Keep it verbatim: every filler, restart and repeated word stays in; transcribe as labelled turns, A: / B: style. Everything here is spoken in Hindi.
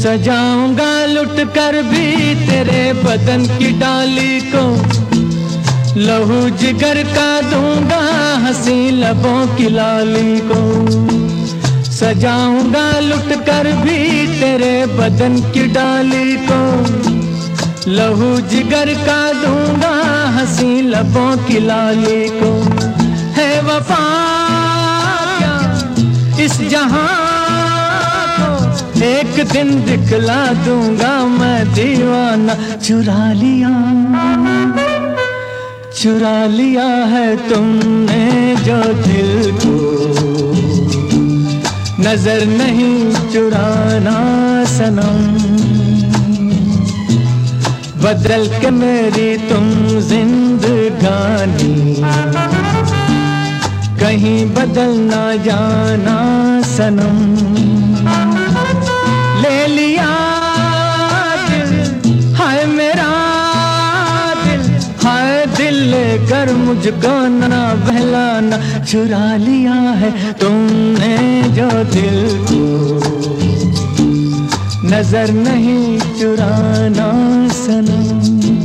A: सजाऊंगा लुट कर भी तेरे बदन की डाली को, लहू जिगर का दूंगा हंसी लबों की लाली को। सजाऊंगा लुट कर भी तेरे बदन की डाली को, लहू जिगर का दूंगा हंसी लबों की लाली को। है वफा क्या इस जहां को, एक दिन दिखला दूंगा मैं दीवाना। चुरा लिया चुरा लिया है तुमने जो दिल को, नजर नहीं चुराना सनम। बदल के मेरी तुम जिंदगानी, कहीं बदल ना जाना सनम। ले लिया दिल हाय मेरा दिल, हाय दिल लेकर मुझको ना बहलाना। चुरा लिया है तुमने जो दिल को, नजर नहीं चुराना सनम।